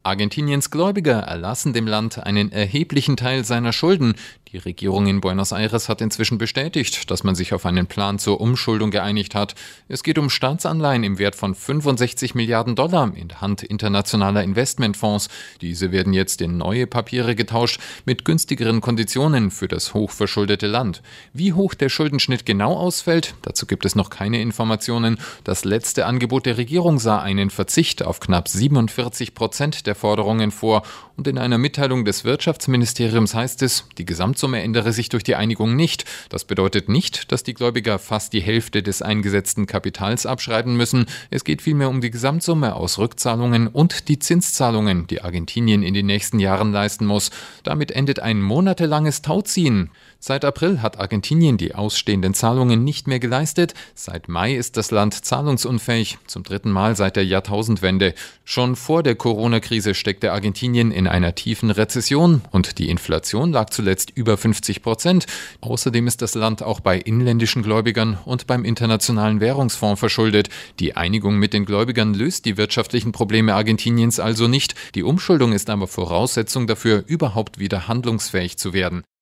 Argentiniens Gläubiger erlassen dem Land einen erheblichen Teil seiner Schulden. Die Regierung in Buenos Aires hat inzwischen bestätigt, dass man sich auf einen Plan zur Umschuldung geeinigt hat. Es geht um Staatsanleihen im Wert von 65 Milliarden Dollar in der Hand internationaler Investmentfonds. Diese werden jetzt in neue Papiere getauscht mit günstigeren Konditionen für das hochverschuldete Land. Wie hoch der Schuldenschnitt genau ausfällt, dazu gibt es noch keine Informationen. Das letzte Angebot der Regierung sah einen Verzicht auf knapp 47% der Forderungen vor. Und in einer Mitteilung des Wirtschaftsministeriums heißt es, die Gesamtsumme ändere sich durch die Einigung nicht. Das bedeutet nicht, dass die Gläubiger fast die Hälfte des eingesetzten Kapitals abschreiben müssen. Es geht vielmehr um die Gesamtsumme aus Rückzahlungen und die Zinszahlungen, die Argentinien in den nächsten Jahren leisten muss. Damit endet ein monatelanges Tauziehen. Seit April hat Argentinien die ausstehenden Zahlungen nicht mehr geleistet. Seit Mai ist das Land zahlungsunfähig, zum dritten Mal seit der Jahrtausendwende. Schon vor der Corona-Krise steckte Argentinien in einer tiefen Rezession und die Inflation lag zuletzt über 50%. Außerdem ist das Land auch bei inländischen Gläubigern und beim Internationalen Währungsfonds verschuldet. Die Einigung mit den Gläubigern löst die wirtschaftlichen Probleme Argentiniens also nicht. Die Umschuldung ist aber Voraussetzung dafür, überhaupt wieder handlungsfähig zu werden.